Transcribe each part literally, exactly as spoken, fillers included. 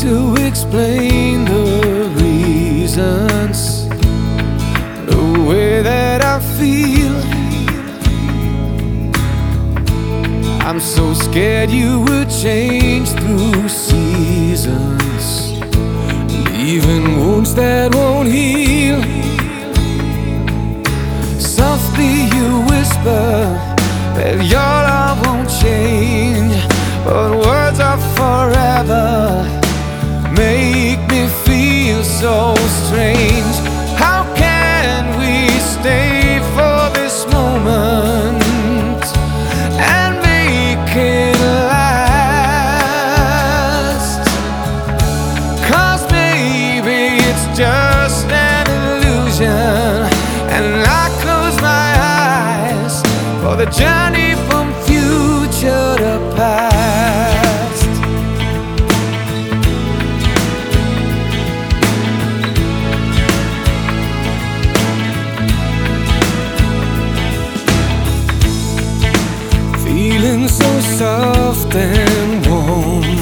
to explain the reasons, the way that I feel. I'm so scared you would change through seasons, leaving wounds that won't heal. Softly you whisper that your love won't change, but words are forever make me feel so strange. How can we stay for this moment and make it last? 'Cause maybe it's just an illusion, and I close my eyes for the journey from future to past. Feeling so soft and warm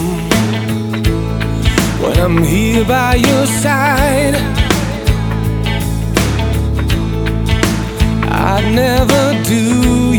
when I'm here by your side. I'd never do